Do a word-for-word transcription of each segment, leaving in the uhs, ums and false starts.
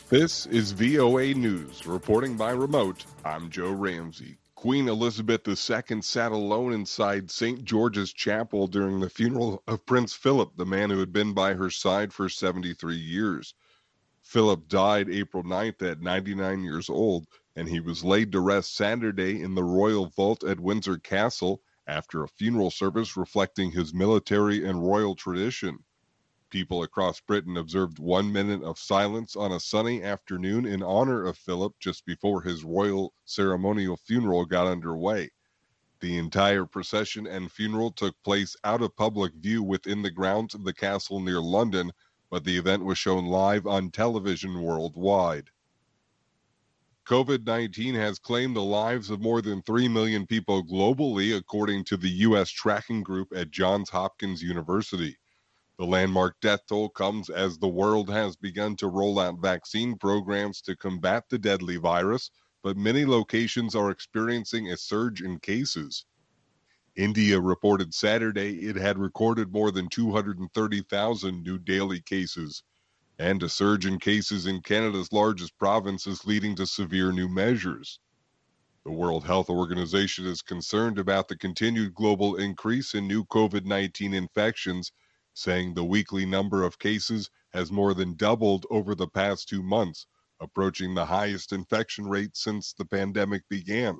This is V O A News. Reporting by remote, I'm Joe Ramsey. Queen Elizabeth the Second sat alone inside Saint George's Chapel during the funeral of Prince Philip, the man who had been by her side for seventy-three years. Philip died April ninth at ninety-nine years old, and he was laid to rest Saturday in the Royal Vault at Windsor Castle after a funeral service reflecting his military and royal tradition. People across Britain observed one minute of silence on a sunny afternoon in honor of Philip just before his royal ceremonial funeral got underway. The entire procession and funeral took place out of public view within the grounds of the castle near London, but the event was shown live on television worldwide. COVID nineteen has claimed the lives of more than three million people globally, according to the U S tracking group at Johns Hopkins University. The landmark death toll comes as the world has begun to roll out vaccine programs to combat the deadly virus, but many locations are experiencing a surge in cases. India reported Saturday it had recorded more than two hundred thirty thousand new daily cases, and a surge in cases in Canada's largest province is leading to severe new measures. The World Health Organization is concerned about the continued global increase in new COVID nineteen infections, saying the weekly number of cases has more than doubled over the past two months, approaching the highest infection rate since the pandemic began.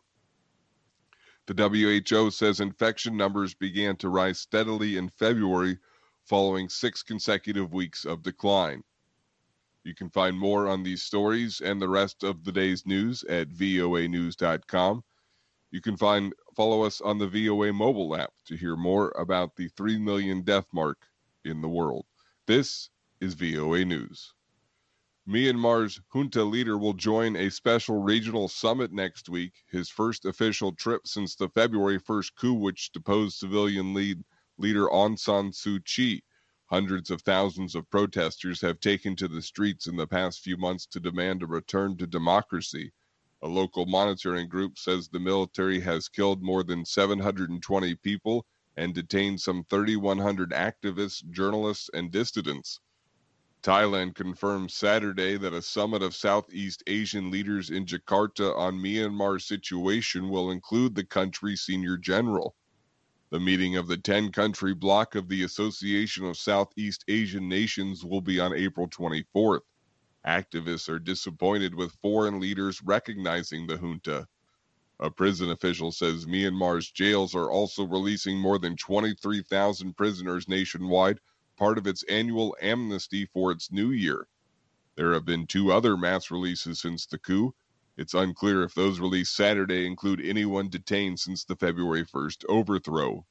The W H O says infection numbers began to rise steadily in February, following six consecutive weeks of decline. You can find more on these stories and the rest of the day's news at V O A news dot com. You can find follow us on the V O A mobile app to hear more about the three million death mark in the world. This is V O A News. Myanmar's junta leader will join a special regional summit next week, his first official trip since the February first coup which deposed civilian lead leader Aung San Suu Kyi. Hundreds of thousands of protesters have taken to the streets in the past few months to demand a return to democracy. A local monitoring group says the military has killed more than seven hundred twenty people and detained some thirty-one hundred activists, journalists, and dissidents. Thailand confirmed Saturday that a summit of Southeast Asian leaders in Jakarta on Myanmar's situation will include the country's senior general. The meeting of the ten-country bloc of the Association of Southeast Asian Nations will be on April twenty-fourth. Activists are disappointed with foreign leaders recognizing the junta. A prison official says Myanmar's jails are also releasing more than twenty-three thousand prisoners nationwide, part of its annual amnesty for its new year. There have been two other mass releases since the coup. It's unclear if those released Saturday include anyone detained since the February first overthrow.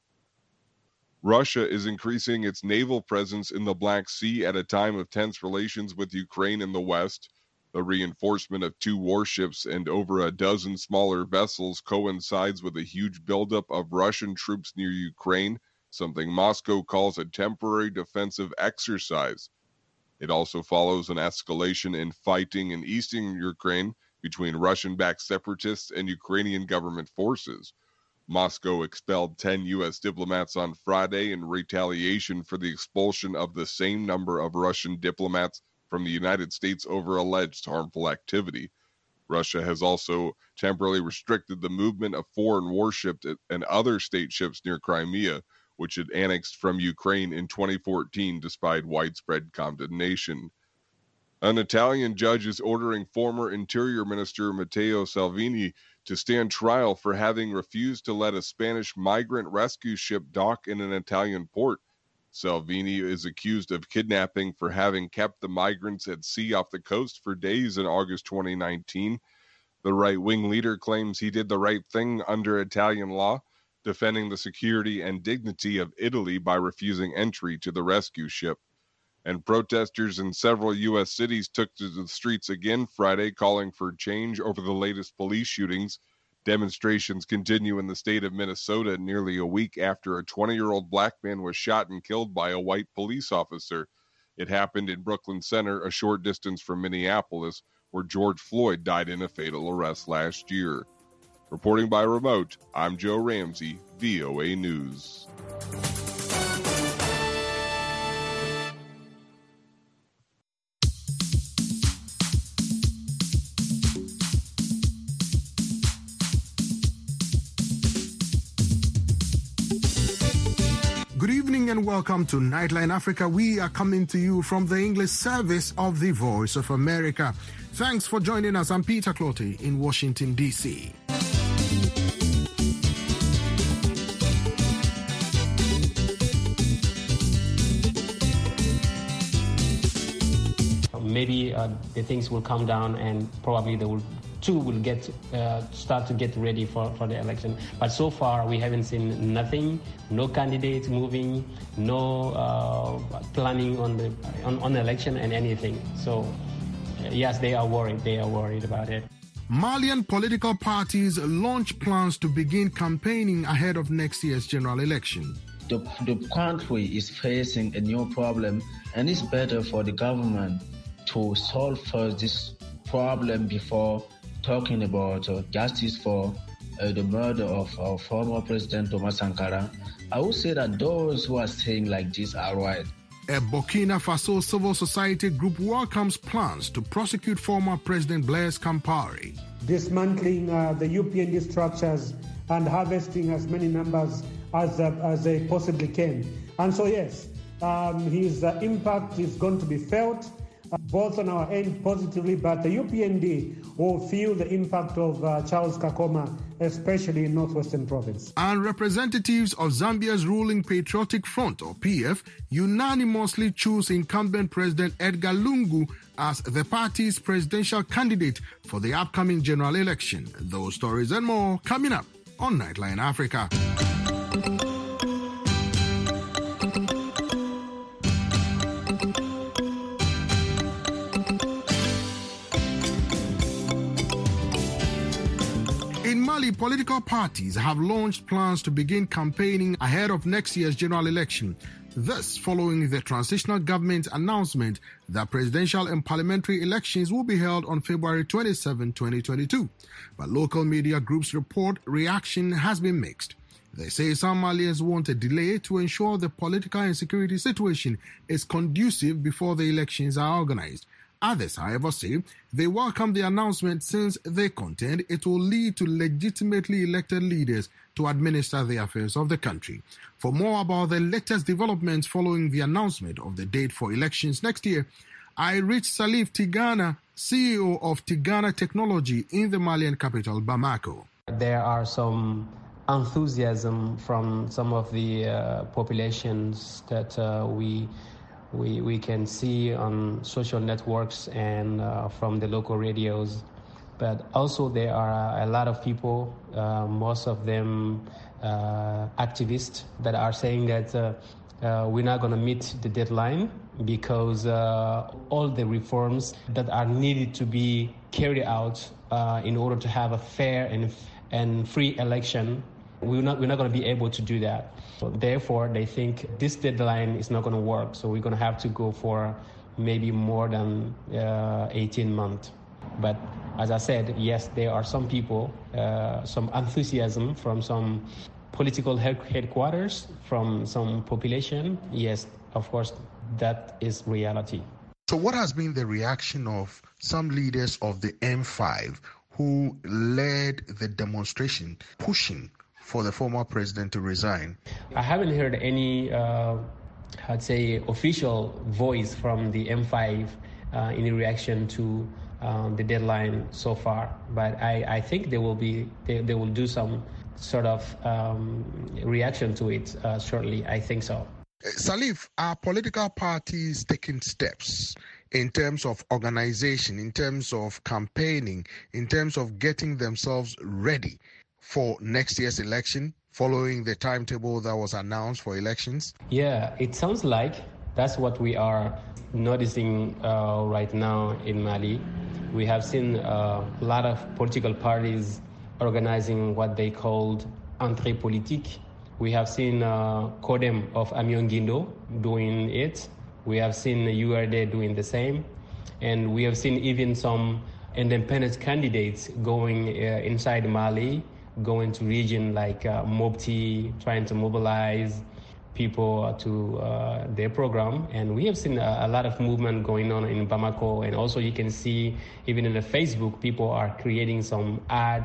Russia is increasing its naval presence in the Black Sea at a time of tense relations with Ukraine in the West. The reinforcement of two warships and over a dozen smaller vessels coincides with a huge buildup of Russian troops near Ukraine, something Moscow calls a temporary defensive exercise. It also follows an escalation in fighting in eastern Ukraine between Russian-backed separatists and Ukrainian government forces. Moscow expelled ten U S diplomats on Friday in retaliation for the expulsion of the same number of Russian diplomats from the United States over alleged harmful activity. Russia has also temporarily restricted the movement of foreign warships and other state ships near Crimea, which it annexed from Ukraine in twenty fourteen despite widespread condemnation. An Italian judge is ordering former Interior Minister Matteo Salvini to stand trial for having refused to let a Spanish migrant rescue ship dock in an Italian port. Salvini is accused of kidnapping for having kept the migrants at sea off the coast for days in August twenty nineteen. The right-wing leader claims he did the right thing under Italian law, defending the security and dignity of Italy by refusing entry to the rescue ship. And protesters in several U S cities took to the streets again Friday, calling for change over the latest police shootings. Demonstrations continue in the state of Minnesota nearly a week after a twenty-year-old black man was shot and killed by a white police officer. It happened in Brooklyn Center, a short distance from Minneapolis, where George Floyd died in a fatal arrest last year. Reporting by remote, I'm Joe Ramsey, V O A News. Good evening and welcome to Nightline Africa. We are coming to you from the English service of the Voice of America. Thanks for joining us. I'm Peter Clottey in Washington, D C Maybe uh, the things will calm down and probably they will too will get uh, start to get ready for, for the election. But so far we haven't seen nothing, no candidates moving, no uh, planning on the on, on the election and anything. So uh, yes, they are worried. They are worried about it. Malian political parties launch plans to begin campaigning ahead of next year's general election. The, the country is facing a new problem, and it's better for the government to solve first this problem before talking about uh, justice for uh, the murder of our former President Thomas Sankara. I would say that those who are saying like this are right. A Burkina Faso civil society group welcomes plans to prosecute former President Blaise Compaoré. Dismantling uh, the U P N D structures and harvesting as many members as, uh, as they possibly can. And so, yes, um, his uh, impact is going to be felt, uh, both on our end positively, but the U P N D will feel the impact of uh, Charles Kakoma, especially in Northwestern Province. And representatives of Zambia's ruling Patriotic Front, or P F, unanimously choose incumbent President Edgar Lungu as the party's presidential candidate for the upcoming general election. Those stories and more coming up on Nightline Africa. In Mali, political parties have launched plans to begin campaigning ahead of next year's general election. This following the transitional government's announcement that presidential and parliamentary elections will be held on February twenty-seventh, twenty twenty-two. But local media groups report reaction has been mixed. They say some Malians want a delay to ensure the political and security situation is conducive before the elections are organized. Others, however, say they welcome the announcement since they contend it will lead to legitimately elected leaders to administer the affairs of the country. For more about the latest developments following the announcement of the date for elections next year, I reached Salif Tigana, C E O of Tigana Technology in the Malian capital, Bamako. There are some enthusiasm from some of the uh, populations that uh, we We, we can see on social networks and uh, from the local radios. But also there are a lot of people, uh, most of them uh, activists, that are saying that uh, uh, we're not going to meet the deadline because uh, all the reforms that are needed to be carried out uh, in order to have a fair and, and free election, we're not, we're not going to be able to do that. So therefore, they think this deadline is not going to work. So we're going to have to go for maybe more than uh, eighteen months. But as I said, yes, there are some people, uh, some enthusiasm from some political headquarters, from some population. Yes, of course, that is reality. So what has been the reaction of some leaders of the M five who led the demonstration pushing for the former president to resign? I haven't heard any, uh, I'd say, official voice from the M five uh, in reaction to um, the deadline so far. But I, I think they will be, they, they will do some sort of um, reaction to it uh, shortly. I think so. Salif, are political parties taking steps in terms of organization, in terms of campaigning, in terms of getting themselves ready for next year's election, following the timetable that was announced for elections? Yeah, it sounds like that's what we are noticing uh, right now in Mali. We have seen uh, a lot of political parties organizing what they called entrée politique. We have seen uh, CODEM of Amion Guindo doing it. We have seen U R D doing the same. And we have seen even some independent candidates going uh, inside Mali, going to region like uh, Mopti, trying to mobilize people to uh, their program. And we have seen a, a lot of movement going on in Bamako. And also you can see even in the Facebook, people are creating some ads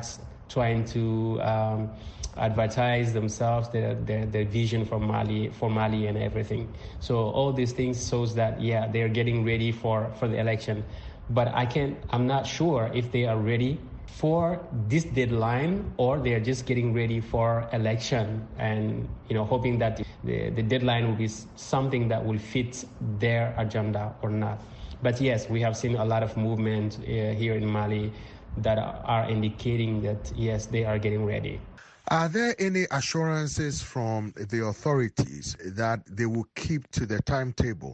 trying to um, advertise themselves, their, their their vision for Mali, for Mali and everything. So all these things shows that yeah, they're getting ready for, for the election. But I can't. I'm not sure if they are ready for this deadline or they are just getting ready for election and you know hoping that the, the deadline will be something that will fit their agenda or not. But yes, we have seen a lot of movement uh, here in Mali that are indicating that yes, they are getting ready. Are there any assurances from the authorities that they will keep to the timetable,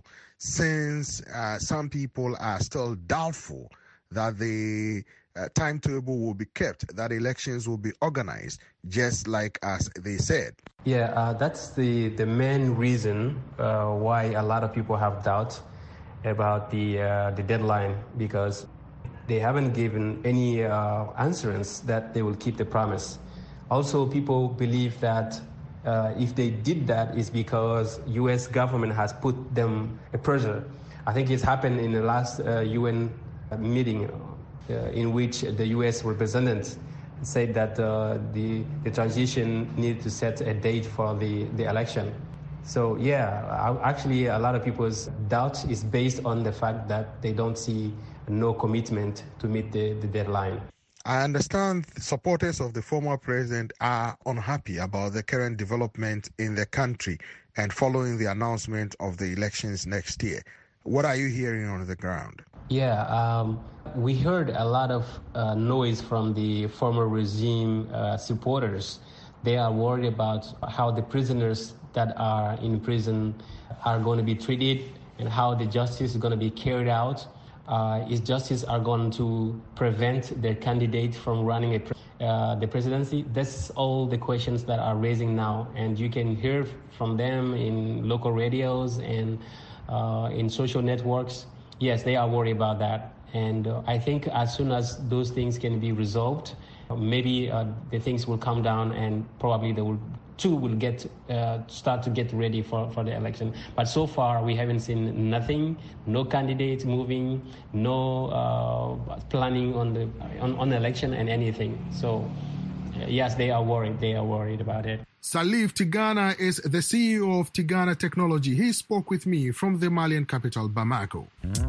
since uh, some people are still doubtful that the uh, timetable will be kept, that elections will be organized, just like as they said? Yeah, uh, that's the, the main reason uh, why a lot of people have doubt about the uh, the deadline, because they haven't given any uh, assurance that they will keep the promise. Also, people believe that uh, if they did that, it's because U S government has put them a pressure. I think it's happened in the last uh, U N meeting uh, in which the U S representative said that uh, the, the transition needed to set a date for the, the election. So yeah, actually a lot of people's doubt is based on the fact that they don't see no commitment to meet the, the deadline. I understand supporters of the former president are unhappy about the current development in the country and following the announcement of the elections next year. What are you hearing on the ground? Yeah, um, we heard a lot of uh, noise from the former regime uh, supporters. They are worried about how the prisoners that are in prison are going to be treated and how the justice is going to be carried out. Uh, is justice are going to prevent their candidate from running a pre- uh, the presidency? That's all the questions that are raising now, and you can hear from them in local radios and uh, in social networks. Yes, they are worried about that, and uh, I think as soon as those things can be resolved, maybe uh, the things will calm down, and probably they will too will get uh, start to get ready for, for the election. But so far we haven't seen nothing, no candidates moving, no uh, planning on the on, on the election and anything. So uh, yes, they are worried. They are worried about it. Salif Tigana is the C E O of Tigana Technology. He spoke with me from the Malian capital, Bamako.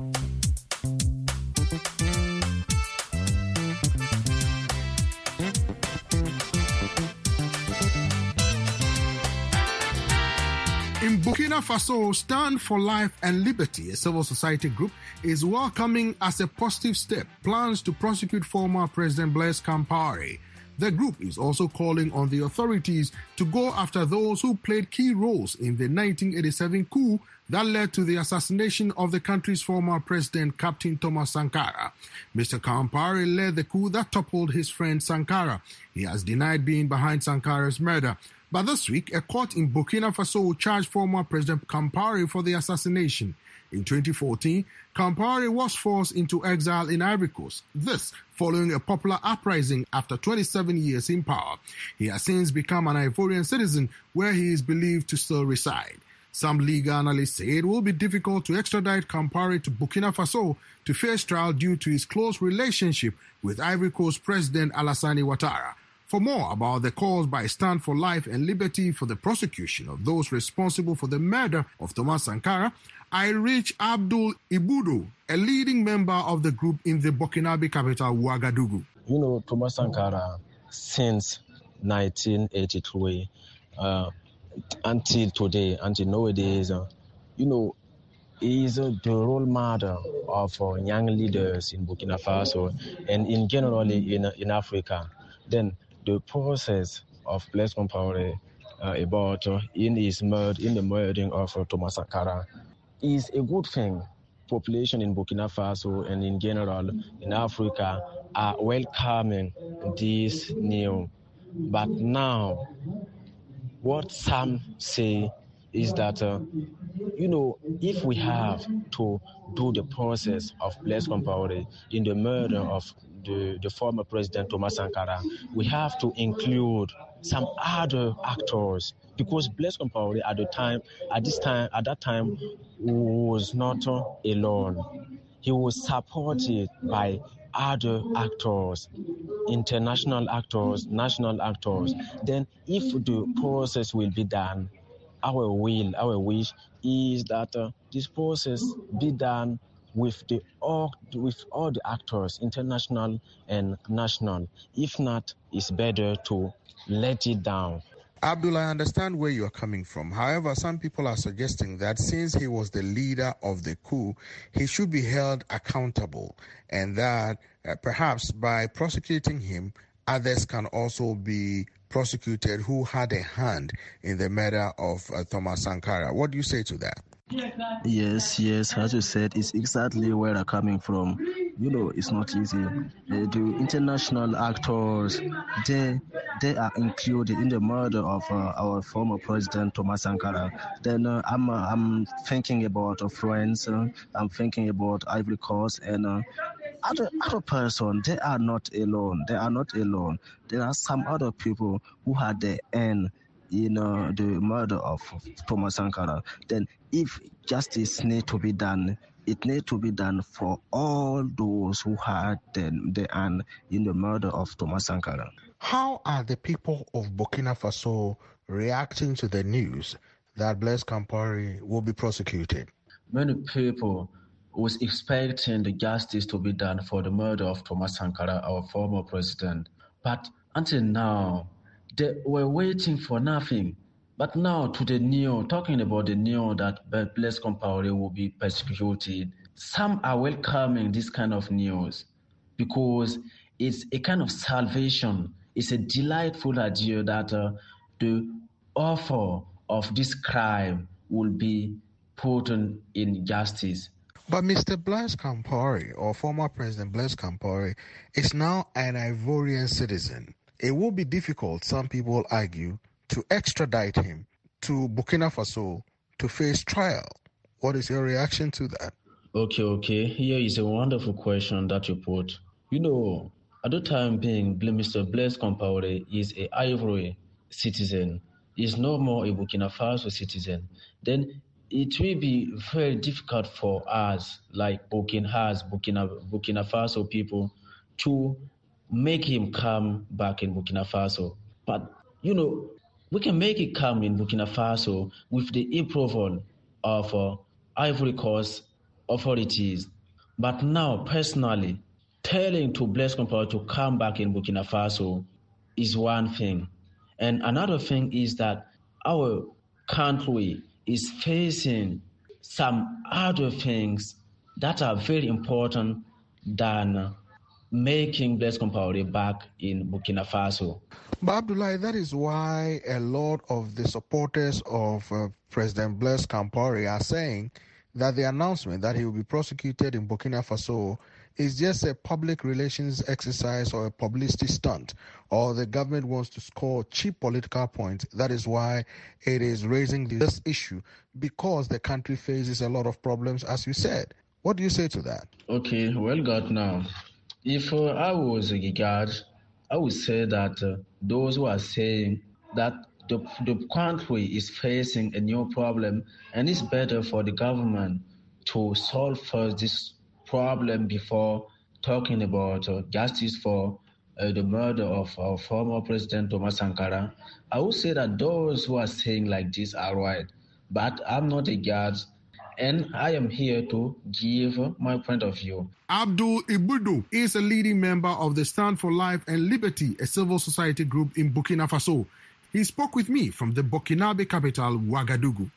In Burkina Faso, Stand for Life and Liberty, a civil society group, is welcoming as a positive step plans to prosecute former President Blaise Compaoré. The group is also calling on the authorities to go after those who played key roles in the nineteen eighty-seven coup that led to the assassination of the country's former president, Captain Thomas Sankara. Mister Compaoré led the coup that toppled his friend Sankara. He has denied being behind Sankara's murder. But this week, a court in Burkina Faso charged former President Compaoré for the assassination. In twenty fourteen, Compaoré was forced into exile in Ivory Coast, this following a popular uprising after twenty-seven years in power. He has since become an Ivorian citizen where he is believed to still reside. Some legal analysts say it will be difficult to extradite Compaoré to Burkina Faso to face trial due to his close relationship with Ivory Coast President Alassane Ouattara. For more about the calls by Stand for Life and Liberty for the prosecution of those responsible for the murder of Thomas Sankara, I reached Abdul Ibudu, a leading member of the group in the Burkinabe capital, Ouagadougou. You know, Thomas Sankara, since nineteen eighty-three uh, until today, until nowadays, uh, you know, is uh, the role model of uh, young leaders in Burkina Faso and in generally in, in Africa. Then the process of Blaise Compaoré uh, about uh, in his murder, in the murdering of uh, Thomas Sankara is a good thing. Population in Burkina Faso and in general in Africa are welcoming this new. But now, what some say is that, uh, you know, if we have to do the process of Blaise Compaoré in the murder of the, the former president Thomas Sankara, we have to include some other actors, because Blaise Compaoré at the time, at this time, at that time, was not uh, alone. He was supported by other actors, international actors, national actors. Then if the process will be done, our will, our wish is that uh, this process be done with the all, with all the actors, international and national. If not, it's better to let it down. Abdul, I understand where you are coming from. However, some people are suggesting that since he was the leader of the coup, he should be held accountable, and that uh, perhaps by prosecuting him, others can also be prosecuted who had a hand in the murder of uh, Thomas Sankara. What do you say to that? Yes, yes, as you said, it's exactly where I'm coming from. You know, it's not easy. Uh, the international actors, they they are included in the murder of uh, our former president, Thomas Sankara. Then uh, I'm uh, I'm thinking about uh, France, uh, I'm thinking about Ivory Coast, and uh, other other person. They are not alone. They are not alone. There are some other people who had their end in uh, the murder of Thomas Sankara. Then if justice need to be done, it need to be done for all those who had their hand in the murder of Thomas Sankara. How are the people of Burkina Faso reacting to the news that Blaise Compaoré will be prosecuted? Many people was expecting the justice to be done for the murder of Thomas Sankara, our former president. But until now, they were waiting for nothing. But now to the new, talking about the new that Blaise Compaoré will be persecuted, some are welcoming this kind of news because it's a kind of salvation. It's a delightful idea that uh, the author of this crime will be put in, in justice. But Mister Blaise Compaoré, or former President Blaise Compaoré, is now an Ivorian citizen. It will be difficult, some people argue, to extradite him to Burkina Faso to face trial. What is your reaction to that? Okay, okay. Here is a wonderful question that you put. You know, at the time being, Mister Blaise Compaoré is an Ivory citizen. He is no more a Burkina Faso citizen. Then it will be very difficult for us, like Burkina has Burkina, Burkina Faso people, to make him come back in Burkina Faso. But, you know, we can make it come in Burkina Faso with the approval of uh, Ivory Coast authorities. But now, personally, telling to Blaise Compaoré to come back in Burkina Faso is one thing. And another thing is that our country is facing some other things that are very important than making Blaise Compaoré back in Burkina Faso. But Abdoulaye, that is why a lot of the supporters of uh, President Blaise Compaoré are saying that the announcement that he will be prosecuted in Burkina Faso is just a public relations exercise or a publicity stunt, or the government wants to score cheap political points. That is why it is raising this issue, because the country faces a lot of problems, as you said. What do you say to that? Okay, well got now. If uh, I was a guard, I would say that uh, those who are saying that the, the country is facing a new problem and it's better for the government to solve first this problem before talking about uh, justice for uh, the murder of our former president Thomas Sankara, I would say that those who are saying like this are right. But I'm not a judge, and I am here to give my point of view. Abdul Ibudu is a leading member of the Stand for Life and Liberty, a civil society group in Burkina Faso. He spoke with me from the Burkinabe capital, Ouagadougou.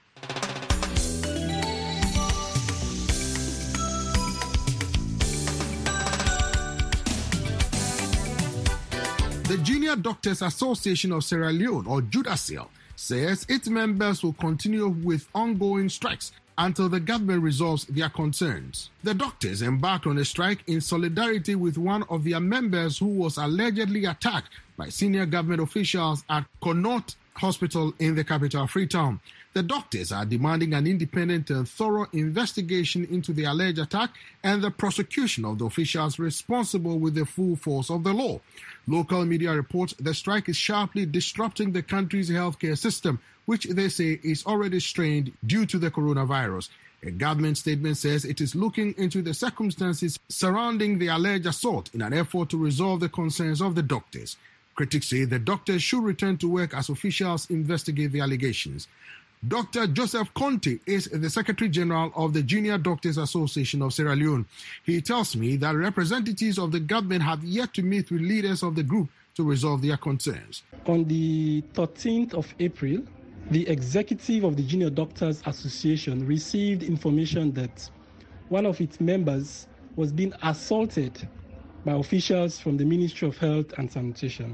The Junior Doctors Association of Sierra Leone, or JUDASIL, says its members will continue with ongoing strikes until the government resolves their concerns. The doctors embarked on a strike in solidarity with one of their members who was allegedly attacked by senior government officials at Connaught Hospital in the capital, Freetown. The doctors are demanding an independent and thorough investigation into the alleged attack and the prosecution of the officials responsible with the full force of the law. Local media reports the strike is sharply disrupting the country's healthcare system, which they say is already strained due to the coronavirus. A government statement says it is looking into the circumstances surrounding the alleged assault in an effort to resolve the concerns of the doctors. Critics say the doctors should return to work as officials investigate the allegations. Doctor Joseph Conte is the Secretary General of the Junior Doctors Association of Sierra Leone. He tells me that representatives of the government have yet to meet with leaders of the group to resolve their concerns. On the thirteenth of April, the executive of the Junior Doctors Association received information that one of its members was being assaulted by officials from the Ministry of Health and Sanitation.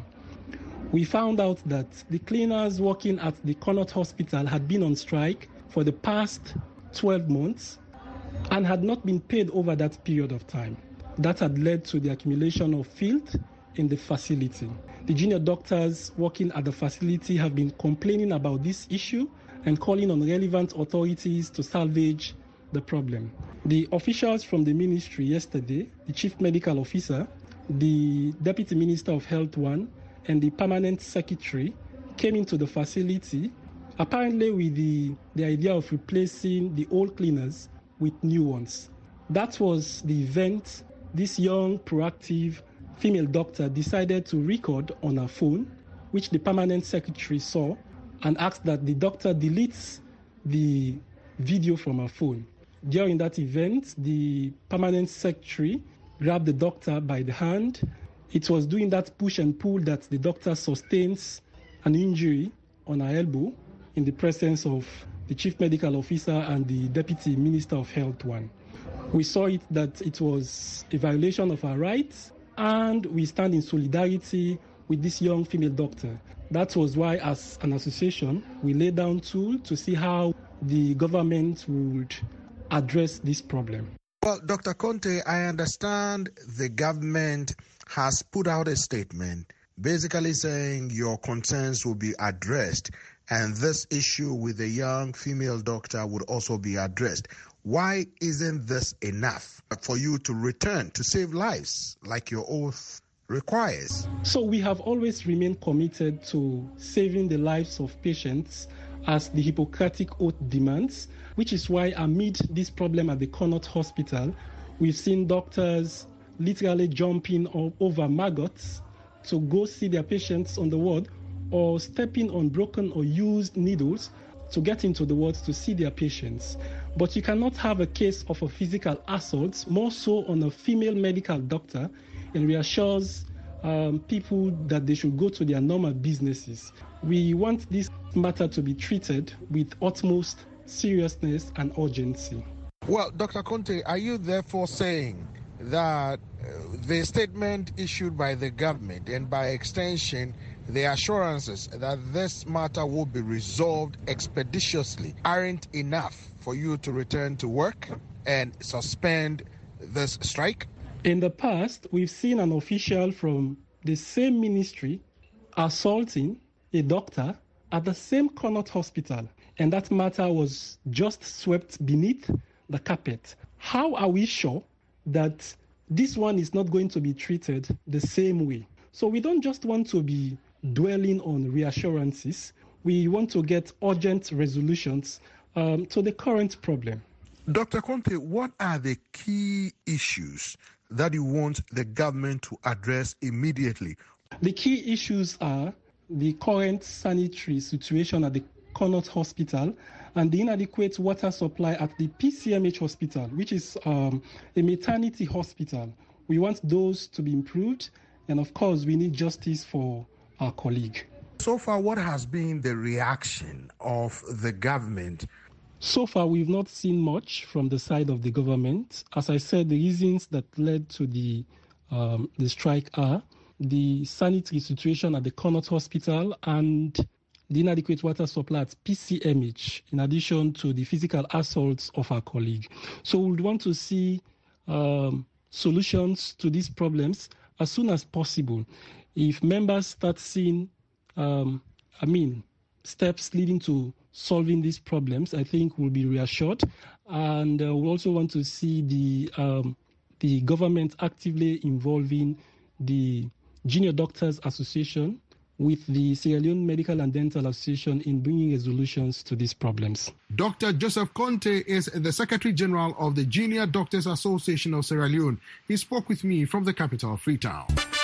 We found out that the cleaners working at the Connaught Hospital had been on strike for the past twelve months and had not been paid over that period of time. That had led to the accumulation of filth in the facility. The junior doctors working at the facility have been complaining about this issue and calling on relevant authorities to salvage the problem. The officials from the ministry yesterday, the chief medical officer, the deputy minister of health one, and the permanent secretary came into the facility, apparently with the, the idea of replacing the old cleaners with new ones. That was the event this young, proactive female doctor decided to record on her phone, which the permanent secretary saw and asked that the doctor deletes the video from her phone. During that event, the permanent secretary grabbed the doctor by the hand. It was doing that push and pull that the doctor sustains an injury on her elbow in the presence of the chief medical officer and the deputy minister of health one. We saw it that it was a violation of our rights, and we stand in solidarity with this young female doctor. That was why, as an association, we laid down tools to see how the government would address this problem. Well, Doctor Conte, I understand the government has put out a statement basically saying your concerns will be addressed and this issue with the young female doctor would also be addressed. Why isn't this enough for you to return to save lives like your oath requires? So we have always remained committed to saving the lives of patients as the Hippocratic Oath demands, which is why amid this problem at the Connaught Hospital, we've seen doctors literally jumping over maggots to go see their patients on the ward, or stepping on broken or used needles to get into the wards to see their patients. But you cannot have a case of a physical assault, more so on a female medical doctor, and reassures um, people that they should go to their normal businesses. We want this matter to be treated with utmost seriousness and urgency. Well, Doctor Conte, are you therefore saying that uh, the statement issued by the government and by extension the assurances that this matter will be resolved expeditiously aren't enough for you to return to work and suspend this strike? In the past, we've seen an official from the same ministry assaulting a doctor at the same Connaught Hospital, and that matter was just swept beneath the carpet. How are we sure that this one is not going to be treated the same way? So we don't just want to be dwelling on reassurances. We want to get urgent resolutions um, to the current problem. Doctor Conte, what are the key issues that you want the government to address immediately? The key issues are the current sanitary situation at the Connaught Hospital and the inadequate water supply at the P C M H Hospital, which is um, a maternity hospital. We want those to be improved, and of course, we need justice for our colleague. So far, what has been the reaction of the government? So far, we've not seen much from the side of the government. As I said, the reasons that led to the um, the strike are the sanitary situation at the Connaught Hospital and the inadequate water supply at P C M H, in addition to the physical assaults of our colleague. So we would want to see um, solutions to these problems as soon as possible. If members start seeing, um, I mean, steps leading to solving these problems, I think we'll be reassured. And uh, we also want to see the um, the government actively involving the Junior Doctors Association with the Sierra Leone Medical and Dental Association in bringing resolutions to these problems. Doctor Joseph Conte is the Secretary General of the Junior Doctors Association of Sierra Leone. He spoke with me from the capital, Freetown.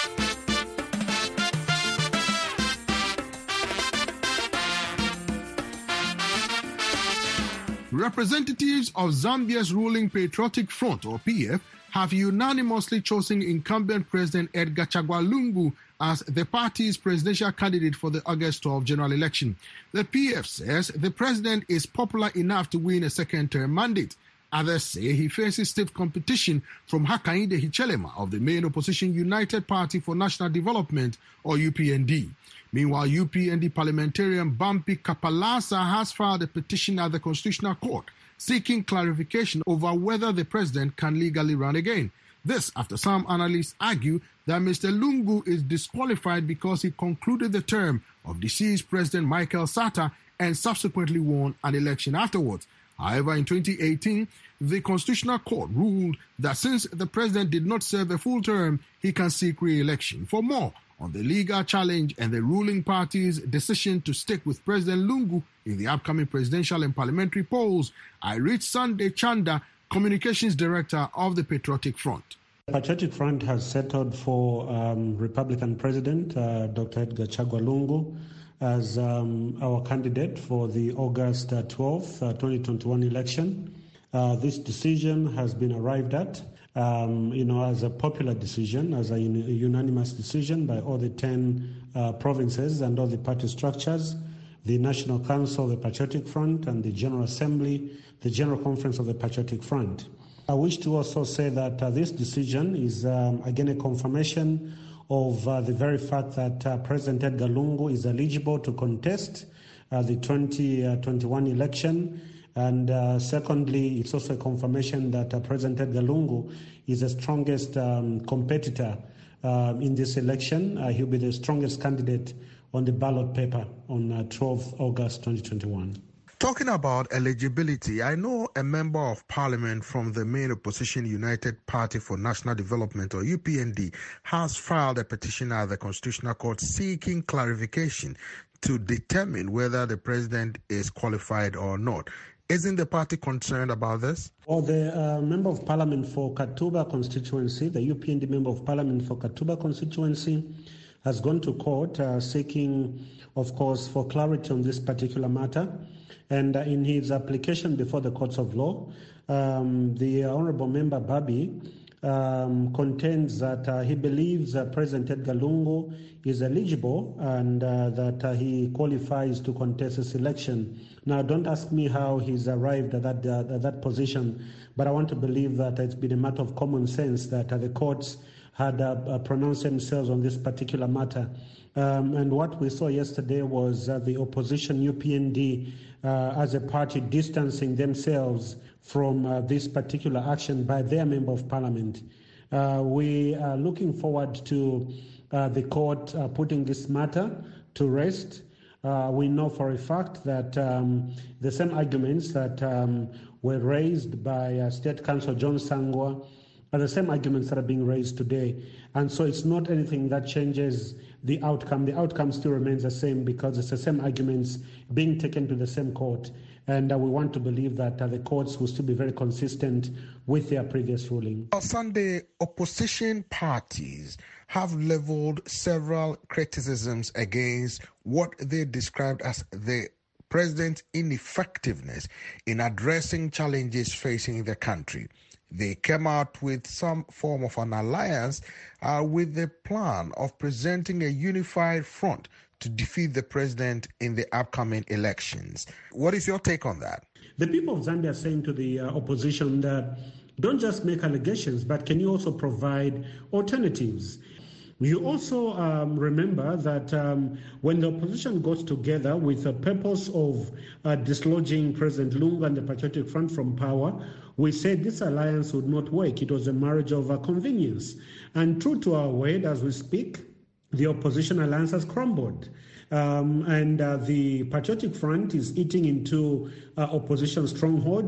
Representatives of Zambia's ruling Patriotic Front, or P F, have unanimously chosen incumbent President Edgar Chagwa Lungu as the party's presidential candidate for the August twelfth general election. The P F says the president is popular enough to win a second-term mandate. Others say he faces stiff competition from Hakainde Hichilema of the main opposition United Party for National Development, or U P N D. Meanwhile, U P N D parliamentarian Bampi Kapalasa has filed a petition at the Constitutional Court seeking clarification over whether the president can legally run again. This after some analysts argue that Mister Lungu is disqualified because he concluded the term of deceased President Michael Sata and subsequently won an election afterwards. However, in twenty eighteen, the Constitutional Court ruled that since the president did not serve a full term, he can seek re-election. For more on the legal challenge and the ruling party's decision to stick with President Lungu in the upcoming presidential and parliamentary polls, I reached Sunday Chanda, Communications Director of the Patriotic Front. The Patriotic Front has settled for um, Republican President uh, Doctor Edgar Chagwa Lungu as um, our candidate for the August twelfth, twenty twenty-one election. Uh, this decision has been arrived at, um, you know, as a popular decision, as a, un- a unanimous decision by all the ten uh, provinces and all the party structures, the National Council of the Patriotic Front and the General Assembly, the General Conference of the Patriotic Front. I wish to also say that uh, this decision is, um, again, a confirmation of uh, the very fact that uh, President Edgar Lungu is eligible to contest uh, the twenty twenty-one election. And uh, secondly, it's also a confirmation that uh, President Edgar Lungu is the strongest um, competitor uh, in this election. Uh, he'll be the strongest candidate on the ballot paper on uh, twelfth August twenty twenty-one. Talking about eligibility, I know a member of parliament from the main opposition United Party for National Development, or U P N D, has filed a petition at the Constitutional Court seeking clarification to determine whether the president is qualified or not. Isn't the party concerned about this? Well, the uh, member of parliament for Katuba constituency, the U P N D member of parliament for Katuba constituency, has gone to court uh, seeking, of course, for clarity on this particular matter. And uh, in his application before the courts of law, um, the Honourable Member Babi um, contends that uh, he believes uh, President Edgar Lungu is eligible and uh, that uh, he qualifies to contest this election. Now, don't ask me how he's arrived at that, uh, at that position, but I want to believe that it's been a matter of common sense that uh, the courts had uh, uh, pronounced themselves on this particular matter. Um, and what we saw yesterday was uh, the opposition U P N D uh, as a party distancing themselves from uh, this particular action by their member of parliament. Uh, we are looking forward to uh, the court uh, putting this matter to rest. Uh, we know for a fact that um, the same arguments that um, were raised by uh, State Counsel John Sangwa are the same arguments that are being raised today. And so it's not anything that changes the outcome. The outcome still remains the same because it's the same arguments being taken to the same court. And uh, we want to believe that uh, the courts will still be very consistent with their previous ruling. On Sunday, opposition parties have leveled several criticisms against what they described as the president's ineffectiveness in addressing challenges facing the country. They came out with some form of an alliance uh, with the plan of presenting a unified front to defeat the president in the upcoming elections. What is your take on that? The people of Zambia are saying to the uh, opposition that don't just make allegations, but can you also provide alternatives? You also um, remember that um, when the opposition got together with the purpose of uh, dislodging President Lungu and the Patriotic Front from power, we said this alliance would not work. It was a marriage of uh, convenience. And true to our word, as we speak, the opposition alliance has crumbled. Um, and uh, the Patriotic Front is eating into uh, opposition strongholds.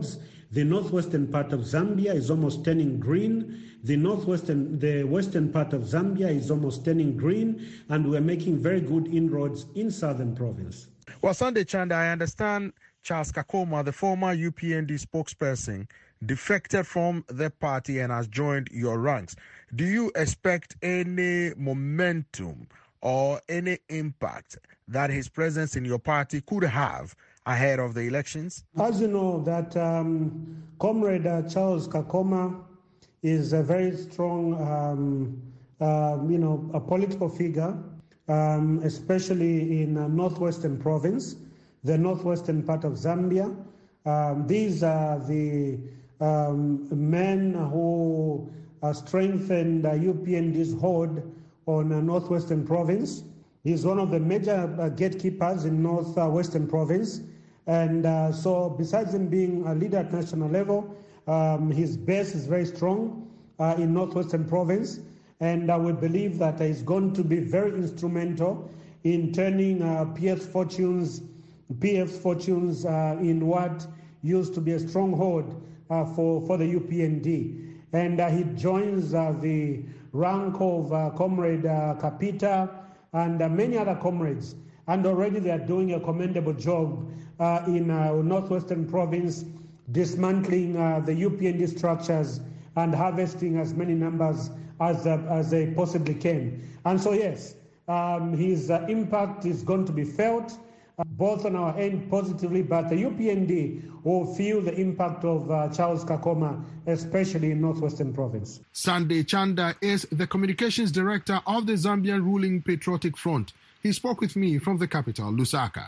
The northwestern part of Zambia is almost turning green. The northwestern, the western part of Zambia is almost turning green, and we're making very good inroads in southern province. Well, Sunday Chanda, I understand Charles Kakoma, the former U P N D spokesperson, defected from the party and has joined your ranks. Do you expect any momentum or any impact that his presence in your party could have ahead of the elections? As you know, that um, Comrade uh, Charles Kakoma is a very strong, um, uh, you know, a political figure, um, especially in uh, northwestern province, the northwestern part of Zambia. Um, these are the um, men who uh, strengthened uh, U P N D's hold on uh, northwestern province. He's one of the major uh, gatekeepers in northwestern province. And uh, so besides him being a leader at national level, um, his base is very strong uh, in northwestern province. And I would believe that he's going to be very instrumental in turning uh, P F's fortunes, P F's fortunes uh, in what used to be a stronghold uh, for, for the U P N D. And uh, he joins uh, the rank of uh, Comrade uh, Kapita and uh, many other comrades. And already they are doing a commendable job uh, in uh, northwestern province, dismantling uh, the U P N D structures and harvesting as many numbers as, uh, as they possibly can. And so, yes, um, his uh, impact is going to be felt, uh, both on our end positively, but the U P N D will feel the impact of uh, Charles Kakoma, especially in northwestern province. Sunday Chanda is the communications director of the Zambian ruling Patriotic Front. He spoke with me from the capital, Lusaka.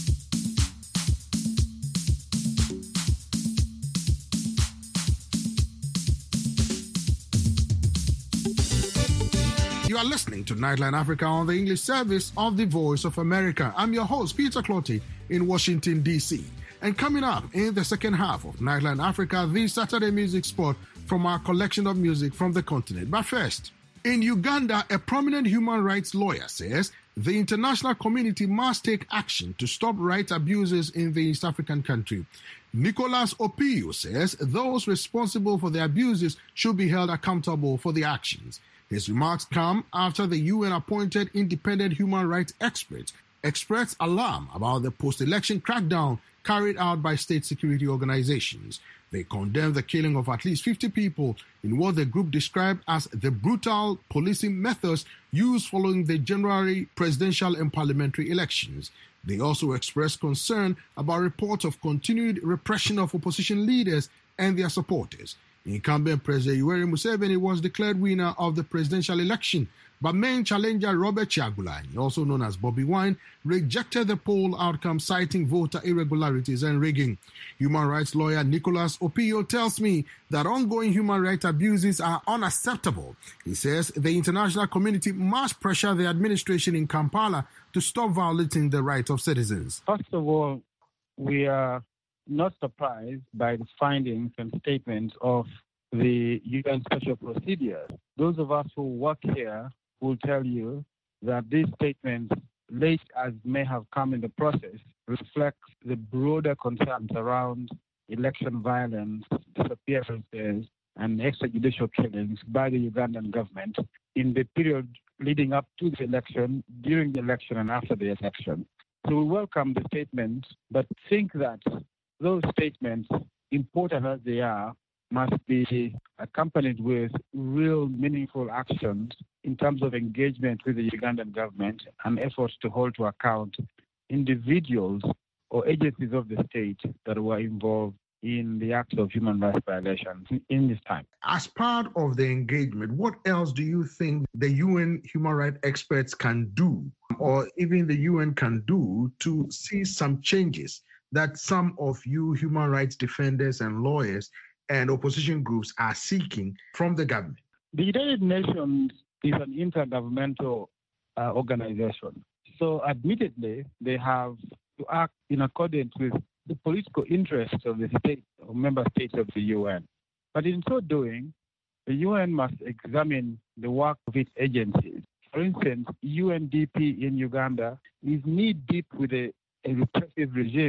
You are listening to Nightline Africa on the English service of the Voice of America. I'm your host, Peter Clotty, in Washington, D C. And coming up in the second half of Nightline Africa, the Saturday music spot from our collection of music from the continent. But first, in Uganda, a prominent human rights lawyer says the international community must take action to stop rights abuses in the East African country. Nicholas Opio says those responsible for the abuses should be held accountable for the actions. His remarks come after the U N-appointed independent human rights experts expressed alarm about the post-election crackdown carried out by state security organizations. They condemned the killing of at least fifty people in what the group described as the brutal policing methods used following the January presidential and parliamentary elections. They also expressed concern about reports of continued repression of opposition leaders and their supporters. Incumbent President Yoweri Museveni was declared winner of the presidential election, but main challenger Robert Kyagulanyi, also known as Bobby Wine, rejected the poll outcome, citing voter irregularities and rigging. Human rights lawyer Nicholas Opio tells me that ongoing human rights abuses are unacceptable. He says the international community must pressure the administration in Kampala to stop violating the rights of citizens. First of all, we are not surprised by the findings and statements of the U N Special Procedures. Those of us who work here will tell you that these statements, late as may have come in the process, reflect the broader concerns around election violence, disappearances, and extrajudicial killings by the Ugandan government in the period leading up to the election, during the election, and after the election. So we welcome the statements, but think that those statements, important as they are, must be accompanied with real meaningful actions in terms of engagement with the Ugandan government and efforts to hold to account individuals or agencies of the state that were involved in the acts of human rights violations in this time. As part of the engagement, what else do you think the U N human rights experts can do, or even the U N can do, to see some changes that some of you human rights defenders and lawyers and opposition groups are seeking from the government? The United Nations is an intergovernmental uh, organization. So admittedly, they have to act in accordance with the political interests of the state or member states of the U N. But in so doing, the U N must examine the work of its agencies. For instance, U N D P in Uganda is knee-deep with a, a repressive regime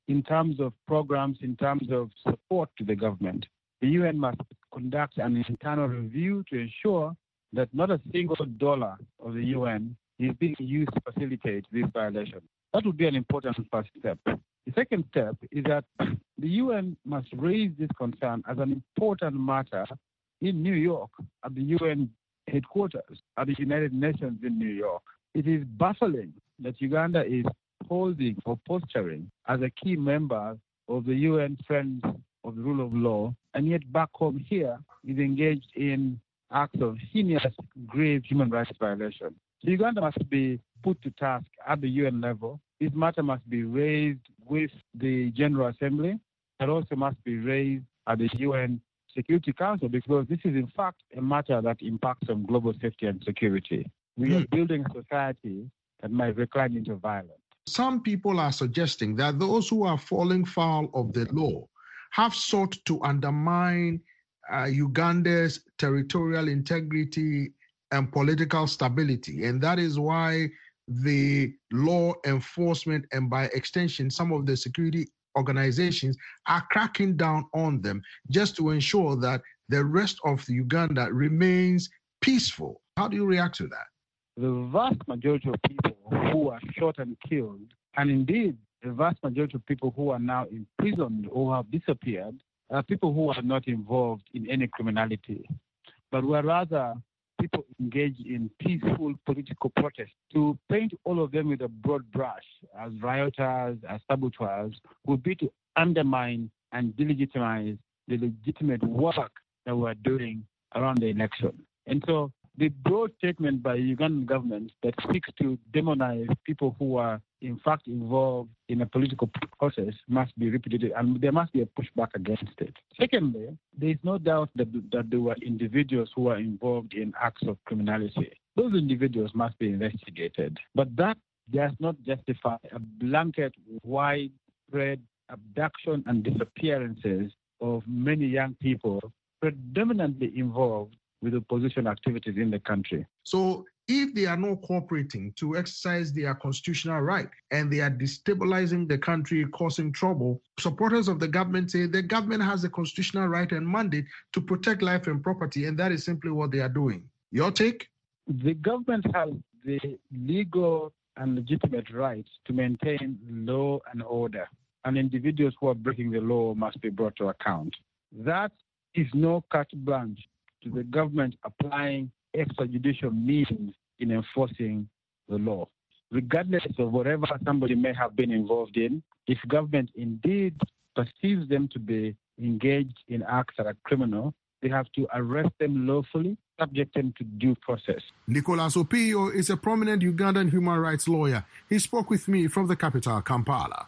in terms of programs, in terms of support to the government. The U N must conduct an internal review to ensure that not a single dollar of the U N is being used to facilitate this violation. That would be an important first step. The second step is that the U N must raise this concern as an important matter in New York, at the U N headquarters, at the United Nations in New York. It is baffling that Uganda is posing or posturing as a key member of the U N Friends of the Rule of Law, and yet back home here is engaged in acts of heinous, grave human rights violation. So Uganda must be put to task at the U N level. This matter must be raised with the General Assembly. It also must be raised at the U N Security Council, because this is in fact a matter that impacts on global safety and security. We are building a society that might recline into violence. Some people are suggesting that those who are falling foul of the law have sought to undermine uh, Uganda's territorial integrity and political stability. And that is why the law enforcement and by extension, some of the security organizations are cracking down on them just to ensure that the rest of Uganda remains peaceful. How do you react to that? The vast majority of people who are shot and killed, and indeed the vast majority of people who are now imprisoned or have disappeared, are people who are not involved in any criminality, but were rather people engaged in peaceful political protest. To paint all of them with a broad brush as rioters, as saboteurs, would be to undermine and delegitimize the legitimate work that we're doing around the election. And so the broad statement by the Ugandan government that seeks to demonize people who are in fact involved in a political process must be repeated, and there must be a pushback against it. Secondly, there is no doubt that, that there were individuals who were involved in acts of criminality. Those individuals must be investigated, but that does not justify a blanket, widespread abduction and disappearances of many young people predominantly involved with opposition activities in the country. So if they are not cooperating to exercise their constitutional right and they are destabilizing the country, causing trouble, supporters of the government say the government has a constitutional right and mandate to protect life and property, and that is simply what they are doing. Your take? The government has the legal and legitimate right to maintain law and order, and individuals who are breaking the law must be brought to account. That is no carte blanche to the government applying extrajudicial means in enforcing the law. Regardless of whatever somebody may have been involved in, if government indeed perceives them to be engaged in acts that are criminal, they have to arrest them lawfully, subject them to due process. Nicholas Opio is a prominent Ugandan human rights lawyer. He spoke with me from the capital, Kampala.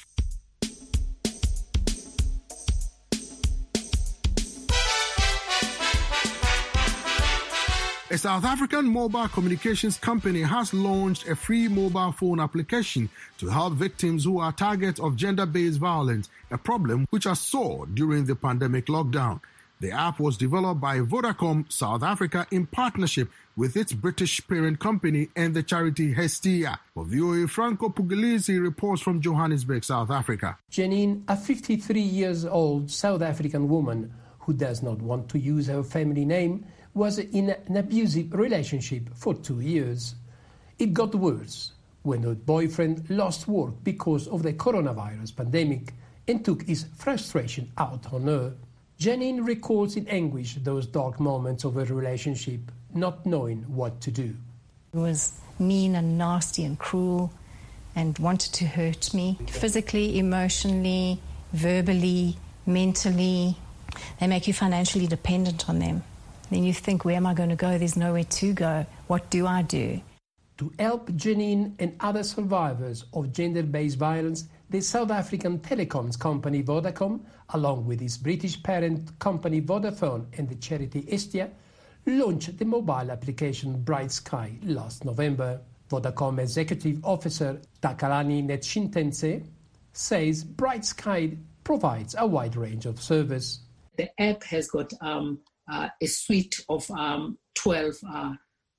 A South African mobile communications company has launched a free mobile phone application to help victims who are targets of gender-based violence, a problem which has soared during the pandemic lockdown. The app was developed by Vodacom South Africa in partnership with its British parent company and the charity Hestia. For V O A, Franco Puglisi reports from Johannesburg, South Africa. Janine, a fifty-three years old South African woman who does not want to use her family name, was in an abusive relationship for two years. It got worse when her boyfriend lost work because of the coronavirus pandemic and took his frustration out on her. Janine recalls in anguish those dark moments of her relationship, not knowing what to do. He was mean and nasty and cruel and wanted to hurt me physically, emotionally, verbally, mentally. They make you financially dependent on them. Then you think, where am I going to go? There's nowhere to go. What do I do? To help Janine and other survivors of gender-based violence, the South African telecoms company Vodacom, along with its British parent company Vodafone and the charity Hestia, launched the mobile application Bright Sky last November. Vodacom Executive Officer Takalani Netshintense says Bright Sky provides a wide range of service. The app has got um, Uh, a suite of um, twelve uh,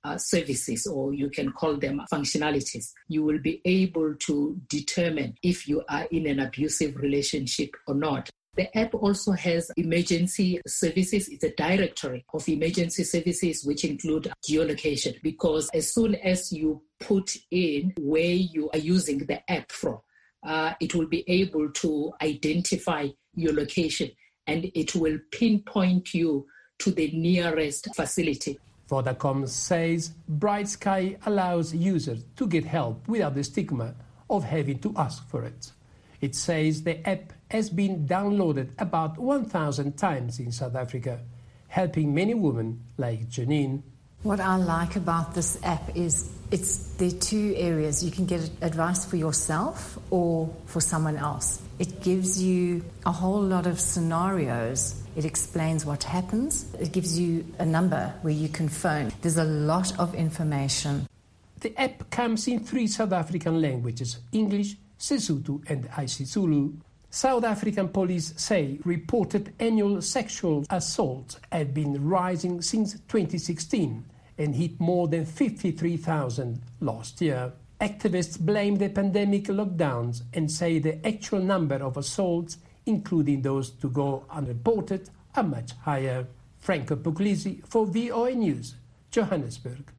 uh, services, or you can call them functionalities. You will be able to determine if you are in an abusive relationship or not. The app also has emergency services. It's a directory of emergency services, which include geolocation, because as soon as you put in where you are using the app from, uh, it will be able to identify your location, and it will pinpoint you to the nearest facility. Vodacom says Bright Sky allows users to get help without the stigma of having to ask for it. It says the app has been downloaded about one thousand times in South Africa, helping many women like Janine. What I like about this app is it's there are two areas. You can get advice for yourself or for someone else. It gives you a whole lot of scenarios. It explains what happens. It gives you a number where you can phone. There's a lot of information. The app comes in three South African languages, English, Sesotho and isiZulu. South African police say reported annual sexual assaults have been rising since twenty sixteen and hit more than fifty-three thousand last year. Activists blame the pandemic lockdowns and say the actual number of assaults, including those to go unreported, are much higher. Franco Puglisi for V O A News, Johannesburg.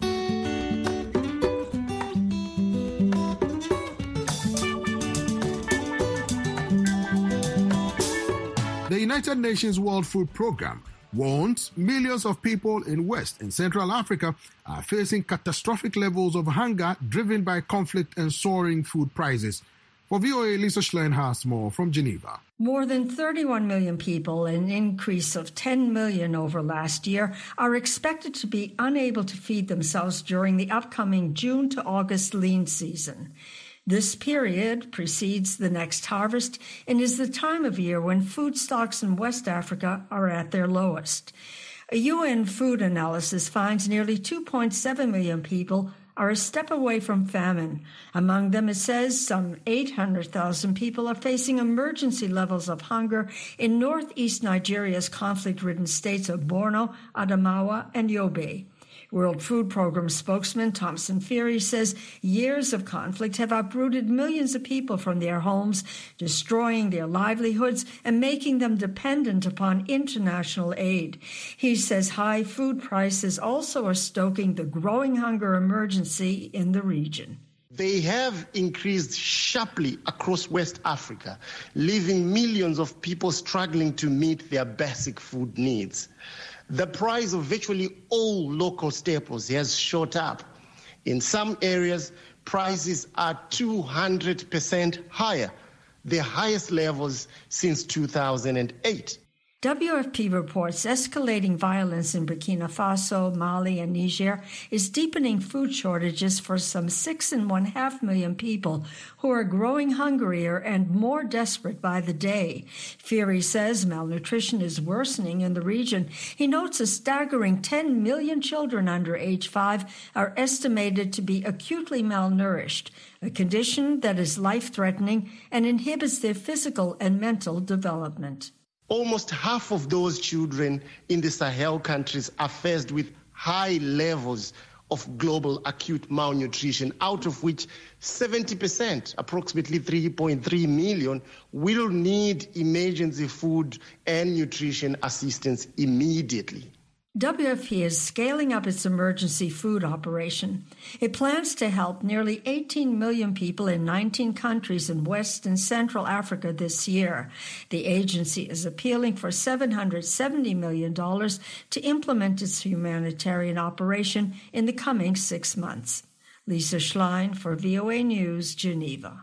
The United Nations World Food Programme warns millions of people in West and Central Africa are facing catastrophic levels of hunger driven by conflict and soaring food prices. For V O A, Lisa Schlein has more from Geneva. More than thirty-one million people, an increase of ten million over last year, are expected to be unable to feed themselves during the upcoming June to August lean season. This period precedes the next harvest and is the time of year when food stocks in West Africa are at their lowest. A U N food analysis finds nearly two point seven million people are a step away from famine. Among them, it says some eight hundred thousand people are facing emergency levels of hunger in northeast Nigeria's conflict-ridden states of Borno, Adamawa, and Yobe. World Food Programme spokesman Thomson Phiri says years of conflict have uprooted millions of people from their homes, destroying their livelihoods and making them dependent upon international aid. He says high food prices also are stoking the growing hunger emergency in the region. They have increased sharply across West Africa, leaving millions of people struggling to meet their basic food needs. The price of virtually all local staples has shot up. In some areas, prices are two hundred percent higher, the highest levels since two thousand eight. W F P reports escalating violence in Burkina Faso, Mali, and Niger is deepening food shortages for some six and one half million people who are growing hungrier and more desperate by the day. Phiri says malnutrition is worsening in the region. He notes a staggering ten million children under age five are estimated to be acutely malnourished, a condition that is life-threatening and inhibits their physical and mental development. Almost half of those children in the Sahel countries are faced with high levels of global acute malnutrition, out of which seventy percent, approximately three point three million, will need emergency food and nutrition assistance immediately. W F P is scaling up its emergency food operation. It plans to help nearly eighteen million people in nineteen countries in West and Central Africa this year. The agency is appealing for seven hundred seventy million dollars to implement its humanitarian operation in the coming six months. Lisa Schlein for V O A News, Geneva.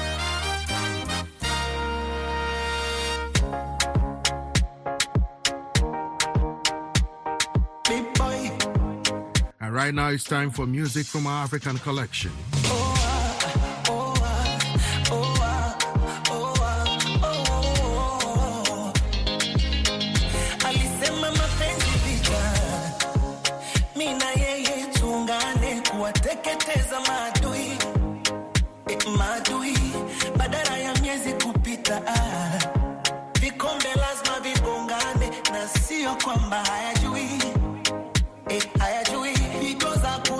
Right now it's time for music from our African collection. Alisema mapenzi vita, mimi na yeye tuungane kuwateketeza maadui, maadui badala ya miezi kupita, vikombe lazima vigongane na sio kwamba hayajui, hayajui. Because I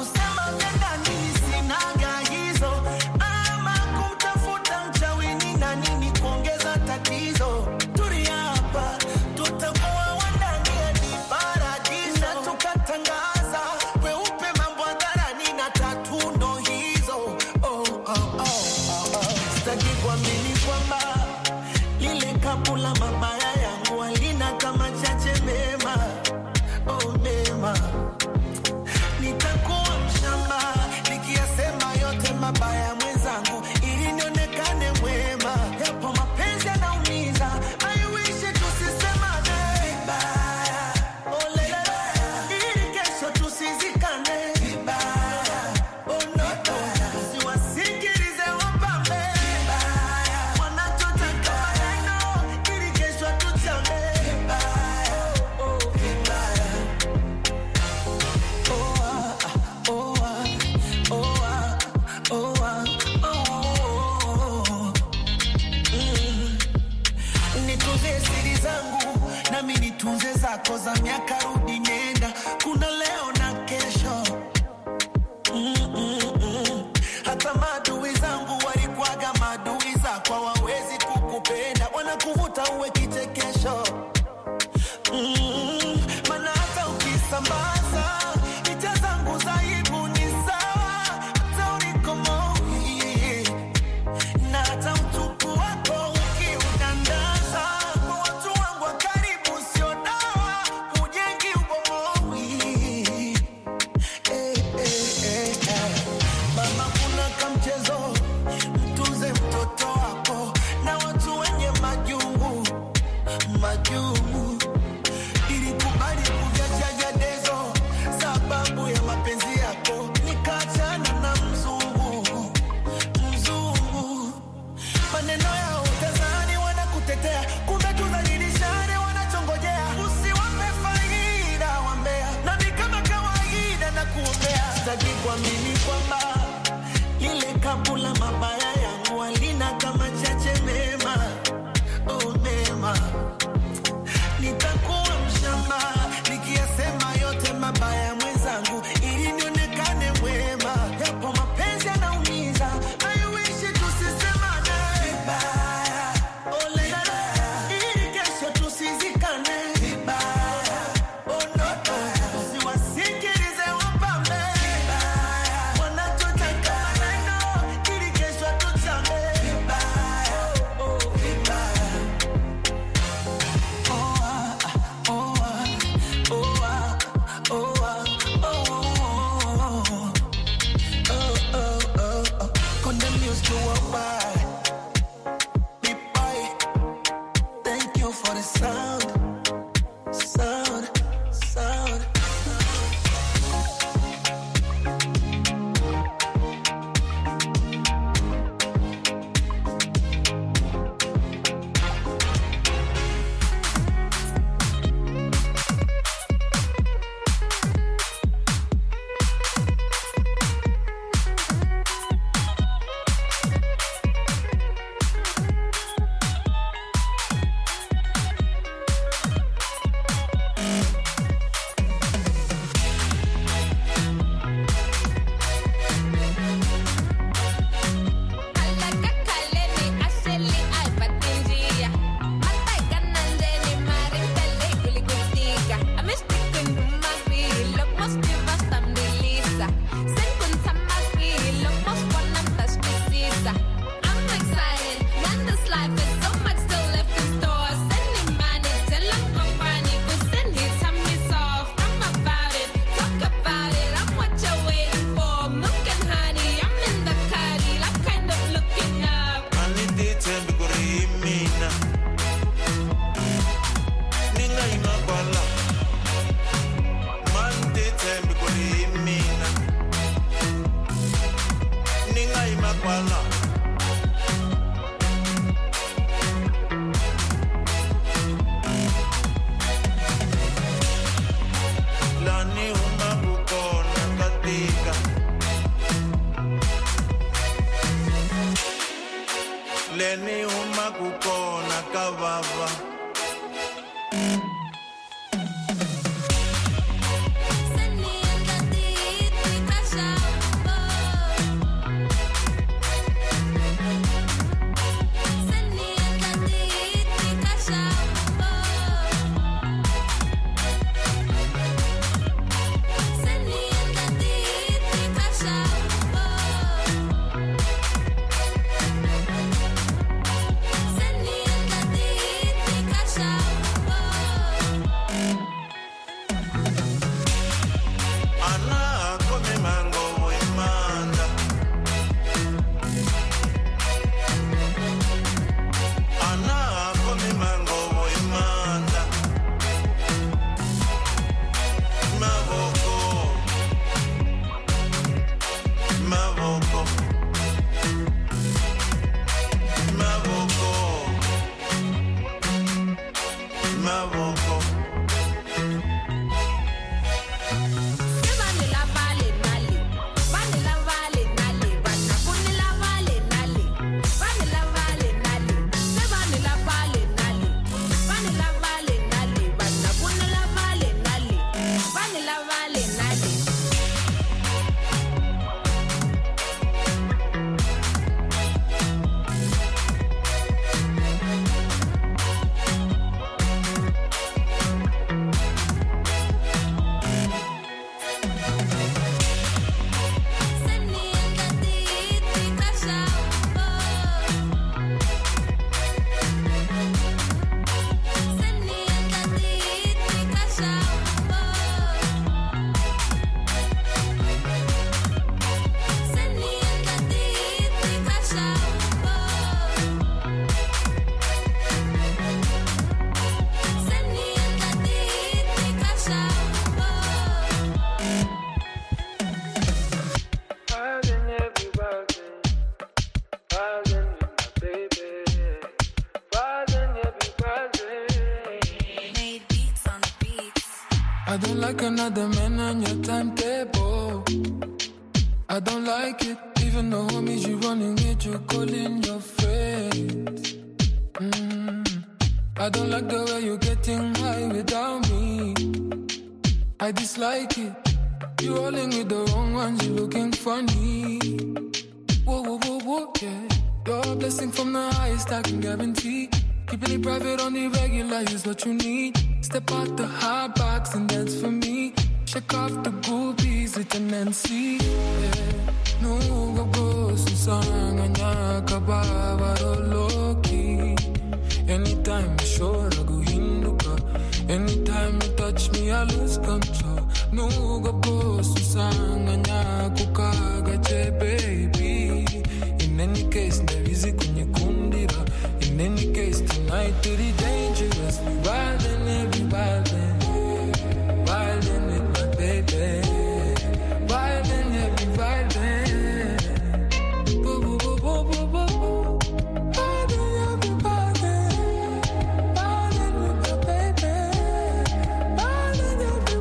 I don't like another man on your timetable. I don't like it, even though homies you running with, you calling your friends. Mm. I don't like the way you're getting high without me. I dislike it. You rolling with the wrong ones, you looking funny. Whoa, whoa, whoa, whoa, yeah. You're a blessing from the highest, I can guarantee. Keeping it private on the regular is what you need. Step out the hot box and dance for me. Shake off the groupies with an N C. Yeah. No go go susanga nyaka baba loki. Anytime you show I go hinduka. Anytime you touch me I lose control. No go go susanga nyaka kagache baby. In any case there is a kunyekundira. In any case tonight it is dangerous. We wildin' every wildin'. Wildin' with my baby. Wildin' every wildin'. Boo boo boo boo boo boo boo. Wildin' every wildin'. Wildin' with my baby. Wildin' every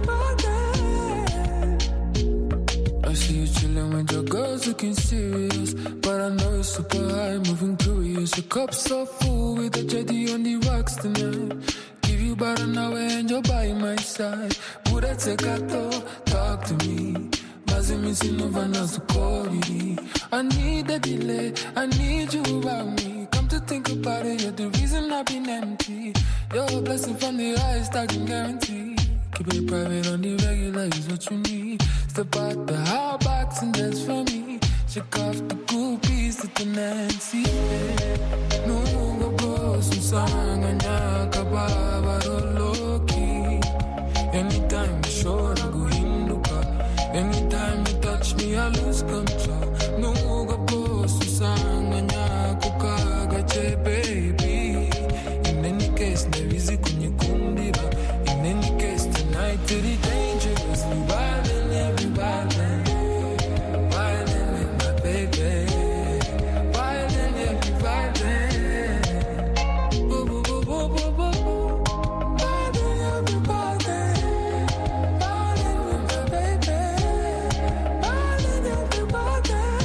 wildin'. I see you chillin' with your girls looking serious, but I know you're super high, moving curious. Your cup's so full with a jetty on the rocks tonight. Give you about an hour and you're by my side. Pura tekato, talk to me. Mazi missing no vanas to call you. I need a delay, I need you around me. Come to think about it, you're the reason I've been empty. You're a blessing from the highest, I can guarantee. Keep it private on the regular is what you need. Step out the hot box and dance for me. Check off the groupies with the Nancy. No go go susanga nyaka baba loki. Anytime you show I go hinduka. Anytime you touch me I lose control. No go go susanga nyaka kagache baby. In any case there is a kunyekundira. In any case tonight it is dangerous. We wildin' every wildin'. Wildin' with my baby. Wildin' every wildin'. Boo boo boo boo boo boo boo. Wildin' every wildin'. Wildin' with my baby. Wildin' every wildin'.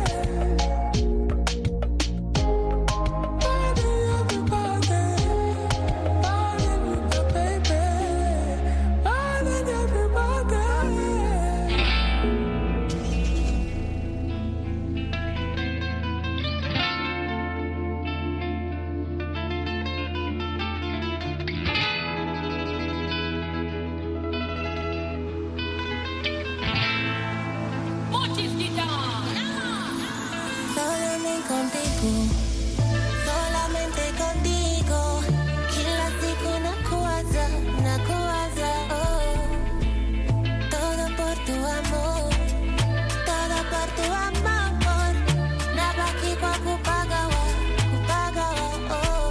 Wildin' every wildin'. Wildin' with my baby. Wildin' every wildin'. Solamente contigo, solamente contigo. Kila siku nakuwaza, nakuwaza, oh. Todo por tu amor, todo por tu amor. Nabaki kwa kupagawa, kupagawa, oh.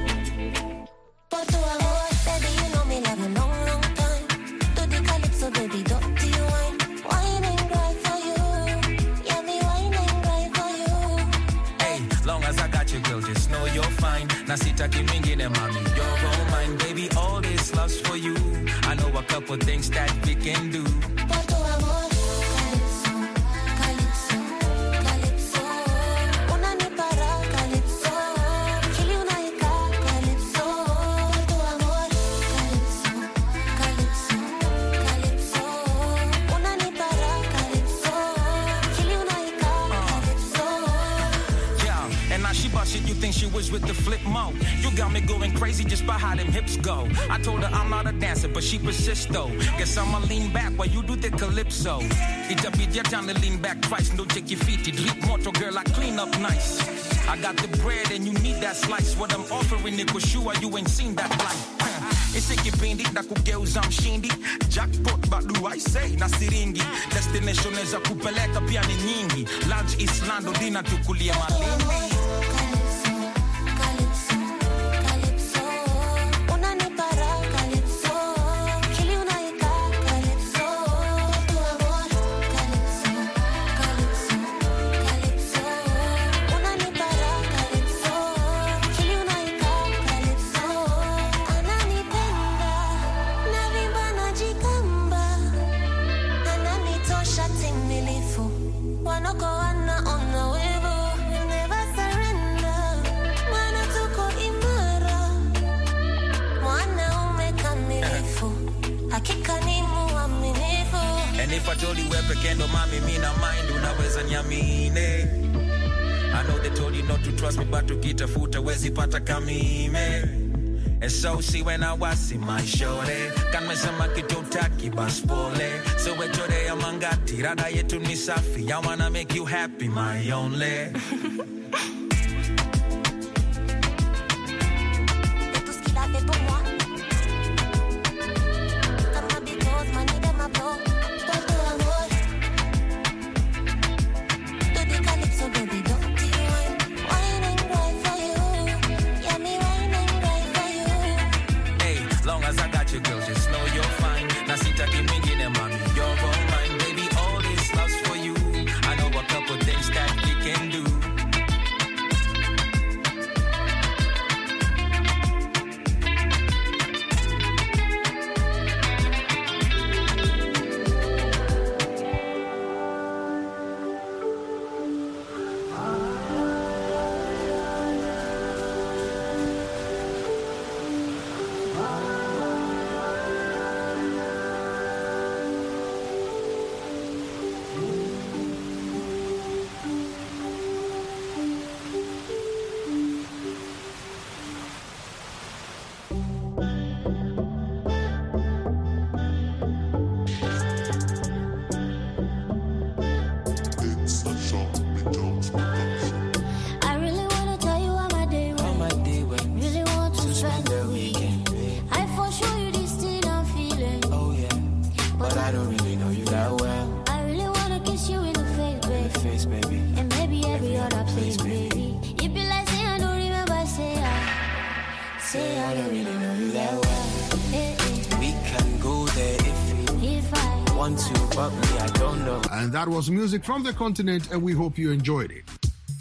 Por tu amor, baby, you know me love a long, long time. Do the calypso, baby, don't you whine, whine and cry for you. Yeah, me whine and cry for you. Hey, long as I got you, girl, just know you're fine. Nasitaki mingine, mommy, you're all mine. Baby, all this love's for you. I know a couple things that we can do. Por tu amor, calypso, calypso, calypso. Una ni para calypso, kili unaika calypso. Por tu amor, calypso, calypso, calypso. Una ni para calypso, kili unaika calypso. Yeah, and now she bust it, you think she was with the flip mo. You got me going crazy just by how them hips go. I told her I'm not a dancer, but she persists though. Guess I'ma lean back while you do the calypso. Itapija time to lean back twice, no take your feet. Drip moto girl, I clean up nice. I got the bread and you need that slice. What I'm offering it sure you ain't seen that life. Isikipindi na kugeuza mshindi. Jackpot bado I say na siringi. Destination za kupeleka pia ni nyingi. Lunch Islando dina tukulia malindi. Calypso, calypso. Una ni para calypso, kili unaika calypso. Por tu amor, calypso, calypso, calypso. Una ni para calypso, kili unaika calypso. Ananipenda, navimba najikama. And if I told you we're pekendo mami mina mind unaweza niamine. I know they told you not to trust me but tukitafuta wezi pata kamime. And so see when I was in my shore kan mesema kitotaki bas pole. So we jode ya mangati rada yetu ni safi. I wanna make you happy my only. And that was music from the continent, and we hope you enjoyed it.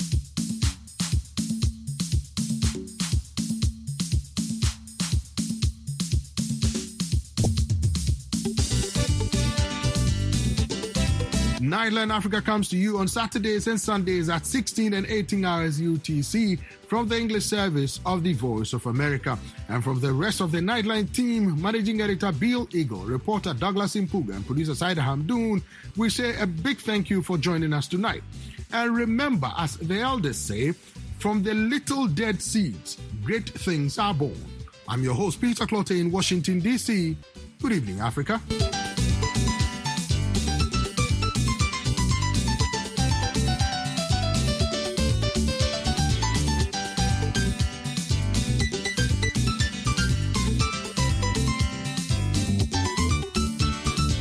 Nightline Africa comes to you on Saturdays and Sundays at sixteen and eighteen hours U T C from the English service of the Voice of America. And from the rest of the Nightline team, Managing Editor Bill Eagle, reporter Douglas Impuga, and producer Saida Hamdoon, we say a big thank you for joining us tonight. And remember, as the elders say, from the little dead seeds, great things are born. I'm your host, Peter Clotte in Washington, D C. Good evening, Africa.